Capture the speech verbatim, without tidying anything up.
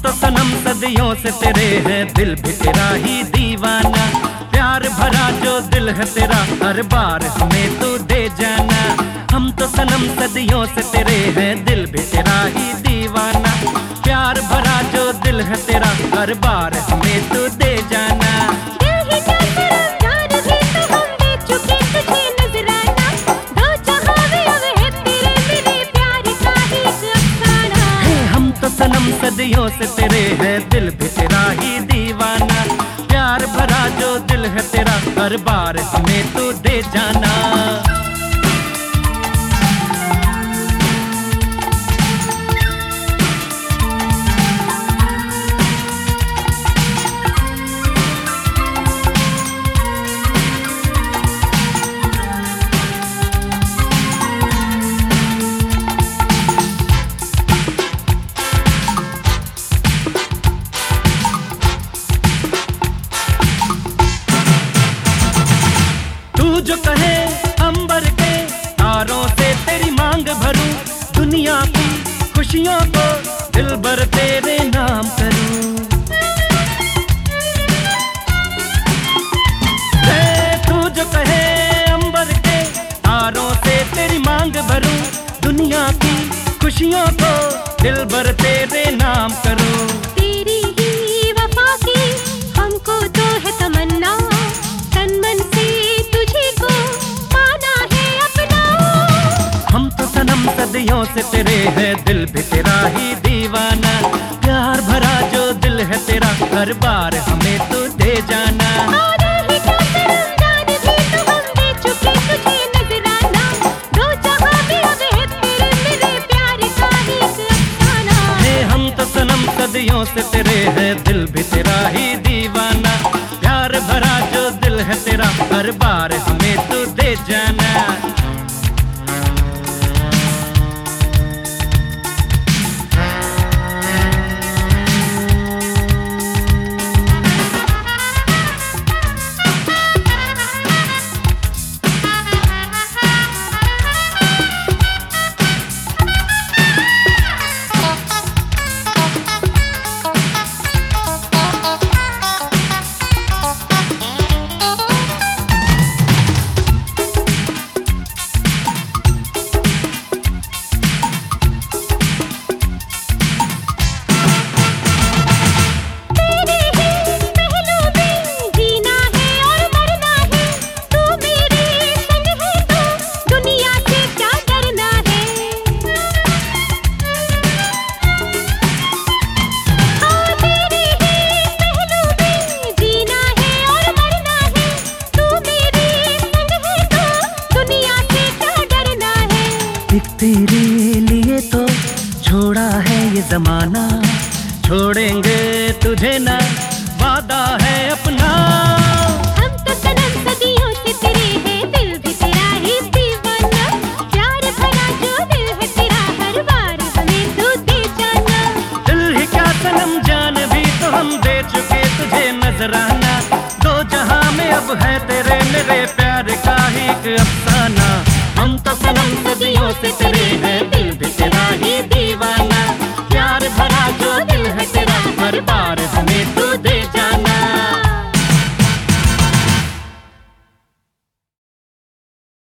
तो सनम सदियों से तेरे हैं, दिल भी तेरा ही दीवाना। प्यार भरा जो दिल है तेरा, हर बार हमें तू दे जाना। हम तो सनम सदियों से तेरे हैं, दिल भी तेरा ही दीवाना। प्यार भरा जो दिल है तेरा, हर बार हमें तू दे जाना। सनम सदियों से तेरे हैं, दिल भी तेरा ही दीवाना। प्यार भरा जो दिल है तेरा, हर बार हमें तू दे जाना। जो कहे अंबर के तारों से तेरी मांग भरूं, दुनिया की खुशियों को दिल भर तेरे नाम करूं। तू जो कहे अंबर के तारों से तेरी मांग भरूं, दुनिया की खुशियों को दिल भर तेरे नाम करूं। तेरी ही वफा की हमको तो है तमन्ना, तन मन से सदियों से तेरे है, दिल भी तेरा ही दीवाना। प्यार भरा जो दिल है तेरा, हर बार हमें तू दे जाना। ही क्या करम जान भी तो हम दे चुके तुझे नजराना। दो जहां भी अब है तेरे मेरे प्यार का ही अफसाना। हे हम तो सनम सदियों से तेरे है, दिल भी तेरा ही दीवाना। प्यार भरा जो दिल है तेरा, हर बार हमें तू दे जाना। एक तेरे लिए तो छोड़ा है ये जमाना, छोड़ेंगे तुझे ना, वादा है अपना। हम तो सनम सदियों से तेरे हैं, दिल भी तेरा ही दीवाना। प्यार भरा जो दिल है तेरा, हर बार हमें तू दे जाना। दिल ही क्या सनम जान भी तो हम दे चुके तुझे नजराना। दो जहां में अब है तेरे मेरे प्यार का ही एक अफसाना। हम तो सनम सदियों से तेरे हैं, दिल